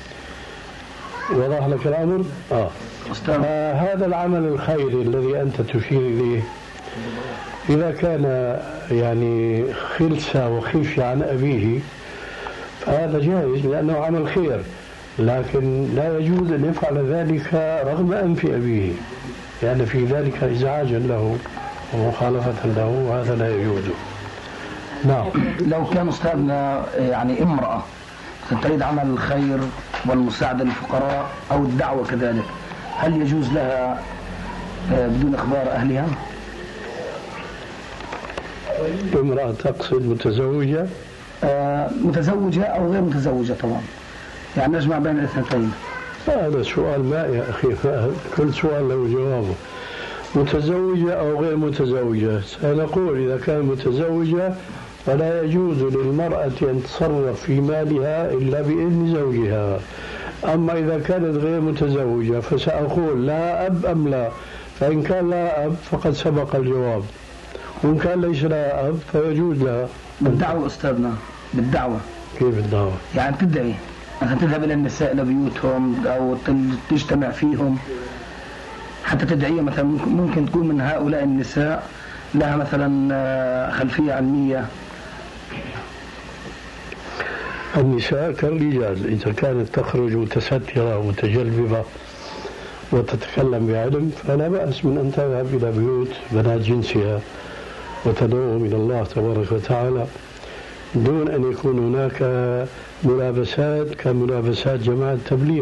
وضح لك الأمر؟ هذا العمل الخيري الذي أنت تشير إليه إذا كان يعني خلسة وخفية عن أبيه فهذا جائز لأنه عمل خير، لكن لا يجوز أن يفعل ذلك رغم أنف أبيه، لأن في ذلك إزعاجا له ومخالفة له، وهذا لا يجوز. نعم. لو كان أستاذنا يعني امرأة تريد عمل الخير والمساعدة للفقراء أو الدعوة كذلك، هل يجوز لها بدون إخبار أهلها؟ امرأة تقصد متزوجة؟ متزوجة أو غير متزوجة طبعا، يعني نجمع بين الاثنتين. هذا سؤال ما يا أخي، كل سؤال له جوابه. متزوجة أو غير متزوجة، سنقول إذا كانت متزوجة فلا يجوز للمرأة أن تتصرف في مالها إلا بإذن زوجها. أما إذا كانت غير متزوجة فسأقول لا أب أم لا، فإن كان لا أب فقد سبق الجواب، وإن كان ليس لا أب فيجوز لها. بالدعوة أستاذنا، بالدعوة. كيف الدعوة؟ يعني تدعي مثلا، تذهب إلى النساء لبيوتهم أو تجتمع فيهم حتى تدعية، مثلا ممكن تكون من هؤلاء النساء لها مثلا خلفية علمية. النساء كالرجال، إذا كانت تخرج متسترة ومتجلببة وتتكلم بعلم فلا بأس من أن تذهب إلى بيوت بنات جنسها وتدعوهم إلى الله تبارك وتعالى دون أن يكون هناك ملابسات كملابسات جماعة التبليغ.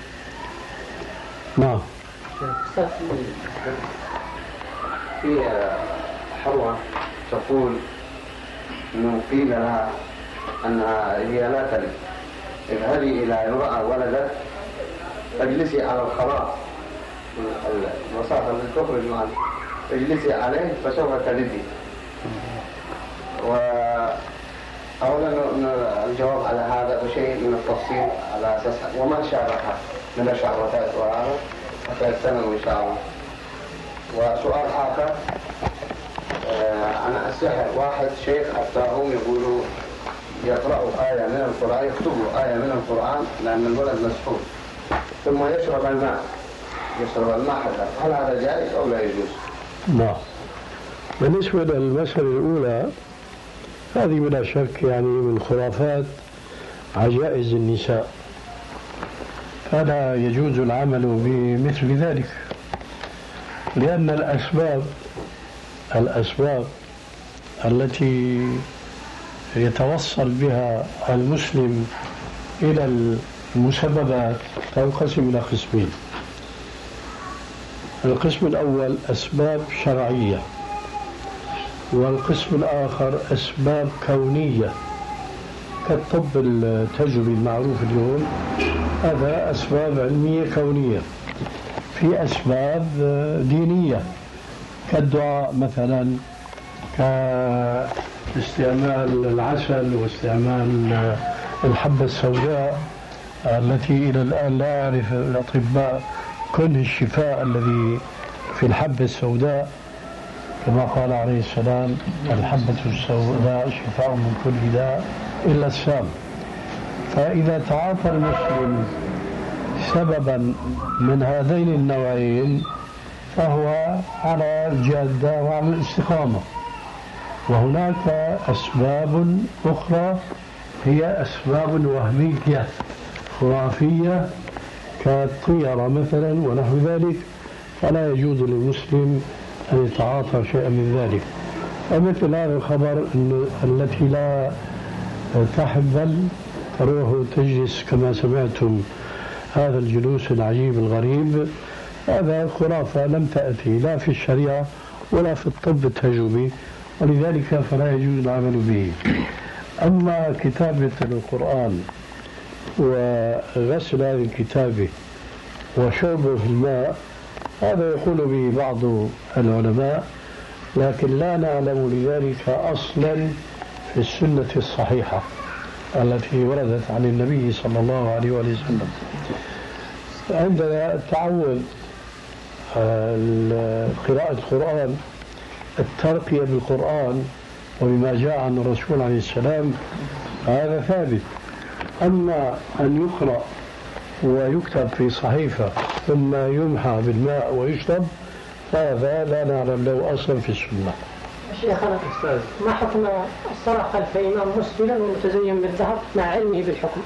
نعم. في حروة تقول أنه قيل لها أنها هي لا تلد، اذهبي إلى امرأة ولدت اجلسي على الخلاط الوساطة التي تخرج معك، اجلسي عليه فسوف تلدي. أولا الجواب على هذا بشيء من التفصيل على أساس وما شابهها من الشهوات وهذا حتى يستمر إن شاء الله. وسؤال آخر، أنا السحر واحد شيخ أفتاهم يقولوا يقرأوا آية من القرآن، يكتبوا آية من القرآن لأن الولد مسحور ثم يشرب الماء حتى، هل هذا جائز أو لا يجوز؟ نعم. بالنسبة للمسألة الأولى هذه بلا شك يعني من خرافات عجائز النساء، فلا يجوز العمل بمثل ذلك، لأن الأسباب التي يتوصل بها المسلم إلى المسببات تنقسم إلى قسمين. القسم الأول أسباب شرعية، والقسم الآخر أسباب كونية كالطب التجريبي المعروف اليوم، هذا أسباب علمية كونية. في أسباب دينية كالدعاء مثلا، كاستعمال العسل واستعمال الحبة السوداء التي إلى الآن لا يعرف الأطباء كنه الشفاء الذي في الحبة السوداء، كما قال عليه السلام الحبة السوداء شفاء من كل داء إلا السام. فإذا تعاطى المسلم سببا من هذين النوعين فهو على الجادة وعلى الاستقامة. وهناك أسباب أخرى هي أسباب وهمية خرافية كالطيرة مثلا ونحو ذلك، فلا يجوز للمسلم أن يتعاطى شيئا من ذلك. فمثل هذا الخبر التي لا تحبل تروح تجلس كما سمعتم هذا الجلوس العجيب الغريب، هذا خرافة لم تأتي لا في الشريعة ولا في الطب التجريبي، ولذلك فلا يجوز العمل به. أما كتابة القرآن وغسل هذه الكتابة وشربه في الماء هذا يقول به بعض العلماء، لكن لا نعلم لذلك أصلا في السنة الصحيحة التي وردت عن النبي صلى الله عليه وسلم. عندنا التعود قراءة القرآن، الترقية بالقرآن وبما جاء عن الرسول عليه السلام هذا ثابت. أما أن يقرأ ويكتب في صحيفة ثم يمحى بالماء ويشرب هذا لا نعلم له أصلا في السنة. شيخنا أستاذ، ما حكم الصلاة خلف إمام مسبلا ومتزين بالذهب مع علمه بالحكم؟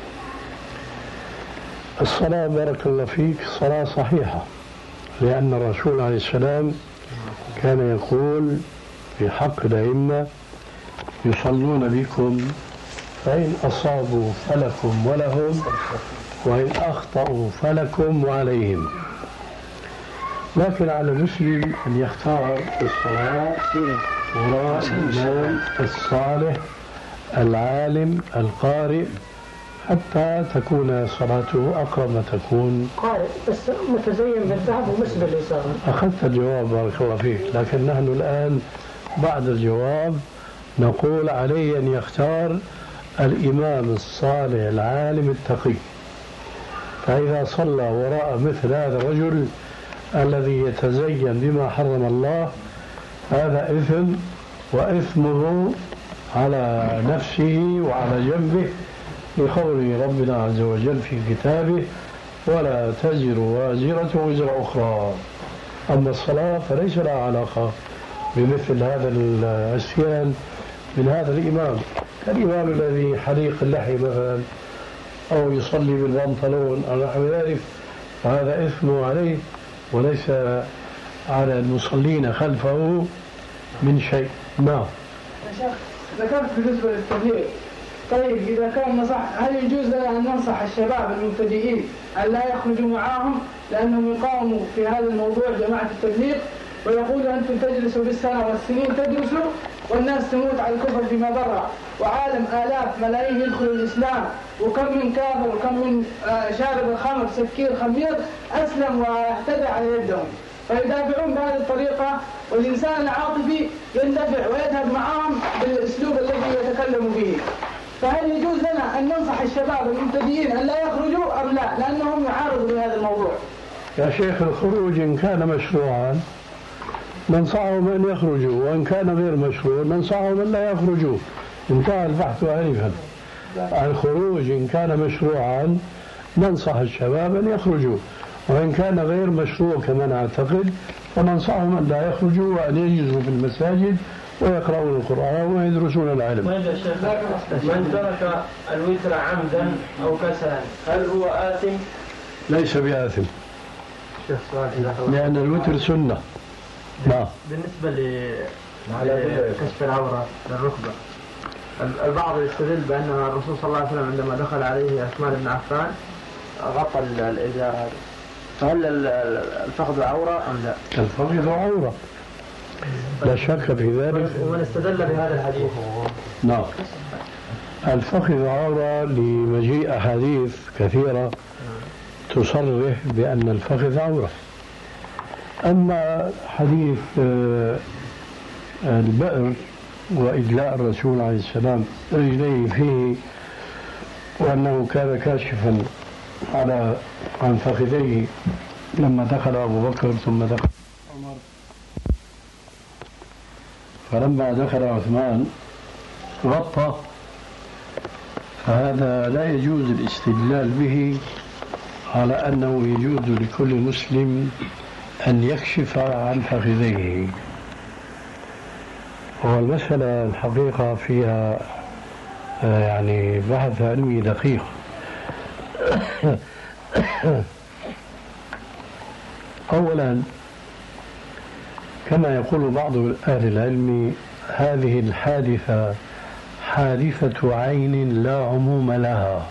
الصلاة بارك الله فيك صلاة صحيحة، لأن الرسول عليه السلام كان يقول في حق الأئمة يصلون بكم فإن أصابوا فلكم ولهم وإن أخطأوا فلكم وعليهم. لكن على المسلم أن يختار الصلاة وراء الإمام الصالح العالم القارئ حتى تكون صلاته أقرب ما تكون. قارئ بس متزين بالذهب ومسبل لسان. أخذت الجواب بارك الله فيك، لكن نحن الآن بعد الجواب نقول عليه أن يختار الإمام الصالح العالم التقي. فإذا صلى وراء مثل هذا الرجل الذي يتزين بما حرم الله هذا إثم، وإثمه على نفسه وعلى جنبه، لقول ربنا عز وجل في كتابه ولا تزر وازرة وزر أخرى. أما الصلاة فليس لها علاقة بمثل هذا العصيان من هذا الإمام، الإمام الذي حليق اللحية مثلا أو يصلي بالبنطلون أو نحو ذلك، فهذا إثمه عليه وليس على المصلين خلفه من شيء. نعم. شيخ ذكرت بالنسبة للتبليغ، طيب إذا كان نصح، هل يجوز لنا أن ننصح الشباب المبتدئين أن لا يخرجوا معاهم لأنهم يقاوموا في هذا الموضوع جماعة التبليغ ويقولوا أنتم تجلسوا بالسنة والسنين تدرسوا والناس تموت على الكفر فيما برا، وعالم آلاف ملايين يدخلوا الإسلام، وكم من كافر وكم من شارب الخمر سكير خمير أسلم واهتدى على يدهم، فيدافعون بهذه الطريقة والإنسان العاطفي يندفع ويذهب معهم بالأسلوب الذي يتكلم به. فهل يجوز لنا أن ننصح الشباب المبتدئين أن لا يخرجوا أم لا، لأنهم يعارضوا بهذا الموضوع؟ يا شيخ الخروج إن كان مشروعا ننصحهم أن يخرجوا، وإن كان غير مشروع ننصحهم أن لا يخرجوا. انتهى البحث آنفا. الخروج إن كان مشروعا ننصح الشباب أن يخرجوا، وإن كان غير مشروع كما نعتقد فننصحهم أن لا يخرجوا وأن يجلسوا في المساجد ويقرؤون القرآن ويدرسون العلم. من ترك الوتر عمدا أو كسلا هل هو آثم؟ ليس بآثم، لأن الوتر سنة. نعم. بالنسبة لكشف العورة للركبة، البعض يستدل بأن الرسول صلى الله عليه وسلم عندما دخل عليه عثمان بن عفان غطى الإزار هذا، فهل الفخذ عورة أم لا؟ الفخذ عورة لا شك في ذلك، ومن استدل بهذا الحديث. نعم. الفخذ عورة لمجيء أحاديث كثيرة تصرح بأن الفخذ عورة. أما حديث البئر وإدلاء الرسول عليه السلام رجليه فيه وأنه كان كاشفا عن فخذيه لما دخل أبو بكر ثم دخل عمر، فلما دخل عثمان غطى، فهذا لا يجوز الاستدلال به على أنه يجوز لكل مسلم أن يكشف عن فخذيه. والمسألة الحقيقة فيها يعني بحث علمي دقيق. أولا كما يقول بعض أهل العلم هذه الحادثة حادثة عين لا عموم لها،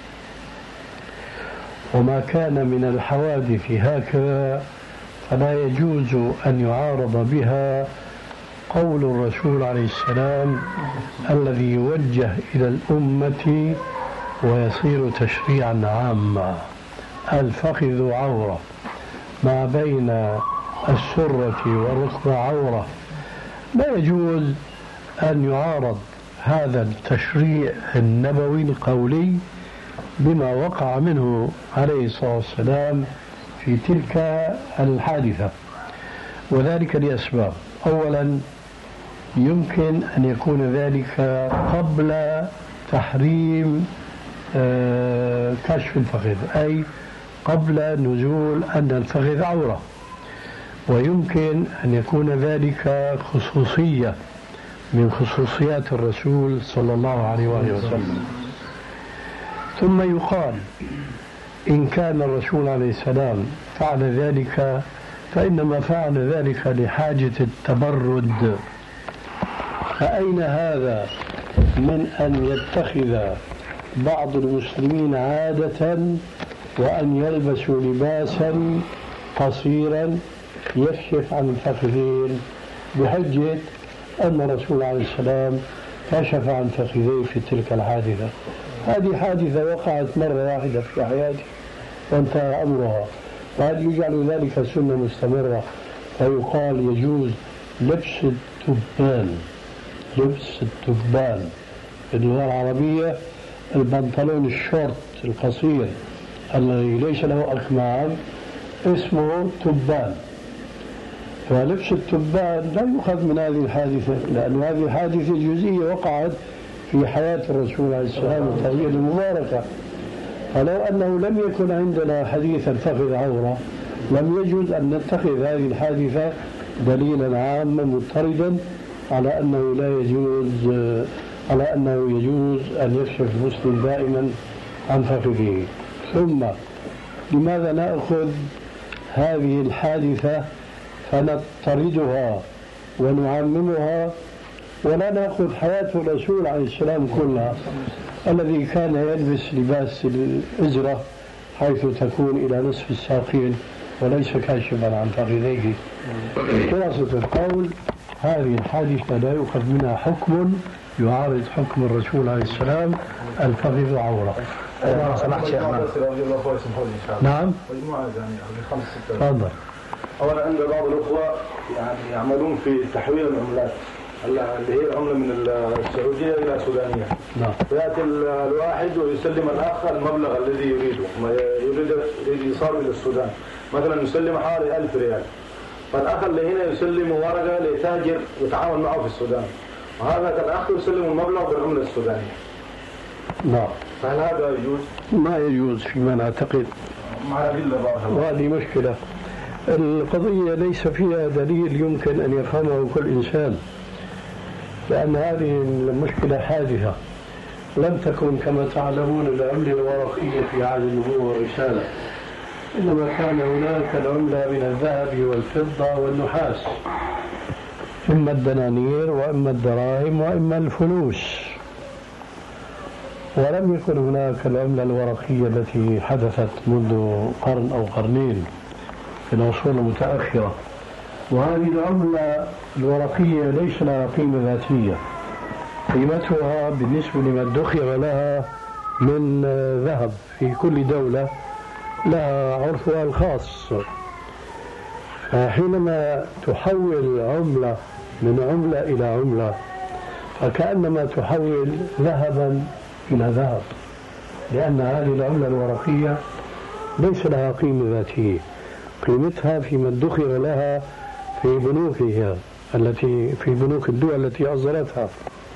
وما كان من الحوادث هكذا فلا يجوز أن يعارض بها قول الرسول عليه السلام الذي يوجه إلى الأمة ويصير تشريعا عاما. الفخذ عورة، ما بين السرة والركبة عورة، لا يجوز أن يعارض هذا التشريع النبوي القولي بما وقع منه عليه الصلاة والسلام في تلك الحادثة، وذلك لأسباب. أولا، يمكن أن يكون ذلك قبل تحريم كشف الفخذ، أي قبل نزول أن الفخذ عورة، ويمكن أن يكون ذلك خصوصية من خصوصيات الرسول صلى الله عليه وآله وسلم. ثم يقال إن كان الرسول عليه السلام فعل ذلك فإنما فعل ذلك لحاجة التبرد، فأين هذا من أن يتخذ بعض المسلمين عادة وأن يلبسوا لباسا قصيرا يكشف عن الفخذين بحجة أن الرسول عليه السلام كشف عن فخذيه في تلك الحادثة. هذه حادثة وقعت مرة واحدة في حياته وانتهى أمرها، وهل يجعل ذلك سنة مستمرة؟ فيقال يجوز لبس التبان في اللغة العربية، البنطلون الشورت القصير الذي ليس له أكمام اسمه تبان. فلبس التبان لا يؤخذ من هذه الحادثة، لأن هذه الحادثة جزئية وقعت في حياة الرسول عليه السلام الطويلة المباركة. فلو أنه لم يكن عندنا حديث الفخذ عورة لم يجوز أن نتخذ هذه الحادثة دليلا عاما مضطردا على أنه لا يجوز أن يكشف المسلم دائما عن فخذه. ثم لماذا نأخذ هذه الحادثة فنضطردها ونعممها ولا نأخذ حياة الرسول عليه السلام كلها الذي كان يلبس لباس الإزرة حيث تكون إلى نصف الساقين وليس كاشفا عن فخذيه؟ خلاصة القول هذه الحادثة لا يؤخذ منها حكم يعارض حكم الرسول عليه السلام الفخذ عورة. نعم. تفضل. أولا عند بعض الأخوة يعملون في تحويل العملات اللي هي العملة من السعودية إلى السودانية. نعم. يأتي الواحد ويسلم الآخر المبلغ الذي يريد إيصاله إلى السودان، مثلا يسلم حوالي 1000 ريال، فالأخ اللي هنا يسلم ورقة لتاجر يتعاون معه في السودان، وهذا الأخ يسلم المبلغ بالعملة السودانية. نعم. فهل هذا يجوز؟ ما يجوز فيما نعتقد، وهذه مشكلة. القضية ليس فيها دليل يمكن أن يفهمه كل إنسان، لأن هذه المشكلة حادثة لم تكن كما تعلمون العملة الورقية في عهد النبوة والرسالة، إنما كان هناك العملة من الذهب والفضة والنحاس، إما الدنانير وإما الدراهم وإما الفلوس، ولم يكن هناك العملة الورقية التي حدثت منذ قرن أو قرنين في العصور المتأخرة. وهذه العملة الورقية ليس لها قيمة ذاتية، قيمتها بالنسبة لما ادخر لها من ذهب في كل دولة لها عرفها الخاص. فحينما تحول عملة من عملة إلى عملة فكأنما تحول ذهبا إلى ذهب، لأن هذه العملة الورقية ليس لها قيمة ذاتية، قيمتها فيما ادخر لها في بنوكها في بنوك الدول التي أصدرتها.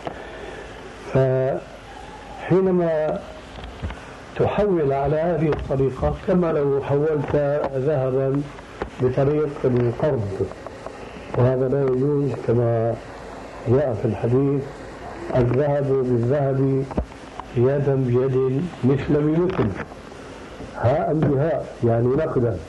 فحينما تحول على هذه الطريقة كما لو حولت ذهبا بطريق القرض، وهذا لا يجوز كما جاء في الحديث: الذهب بالذهب يدا بيد مثل بمثل، هاء بهاء، يعني نقدا.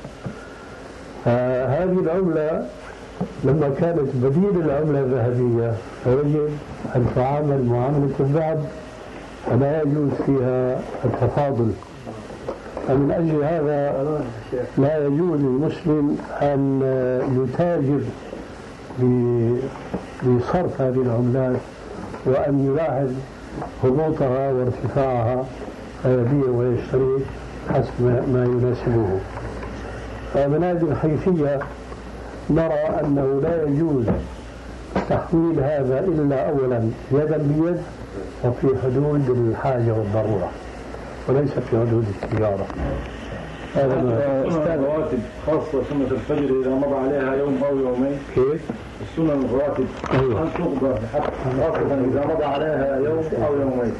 هذه العملة لما كانت بديل العملة الذهبية فيجب أن تعامل معاملة الذهب ولا يجوز فيها التفاضل. فمن أجل هذا لا يجوز للمسلم أن يتاجر بصرف هذه العملات وأن يلاحظ هبوطها وارتفاعها فيبيع ويشتري حسب ما يناسبه. فمن هذه الحيثية نرى أنه لا يجوز تحويل هذا إلا أولا يدا بيد وفي حدود الحاجة والضرورة وليس في حدود التجارة. السنن الرواتب خاصة سنة الفجر إذا مضى عليها يوم أو يومين كيف؟ السنن الرواتب هل تقضى خاصة إذا مضى عليها يوم أو يومين؟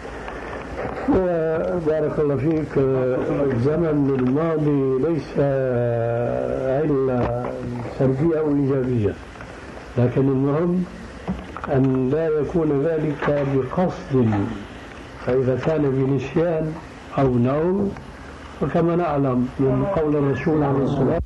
بارك الله فيك. الزمن الماضي ليس علة سلبية أو إيجابية، لكن المهم أن لا يكون ذلك بقصد، فإذا كان بنسيان أو نوم فكما نعلم من قول الرسول عليه الصلاة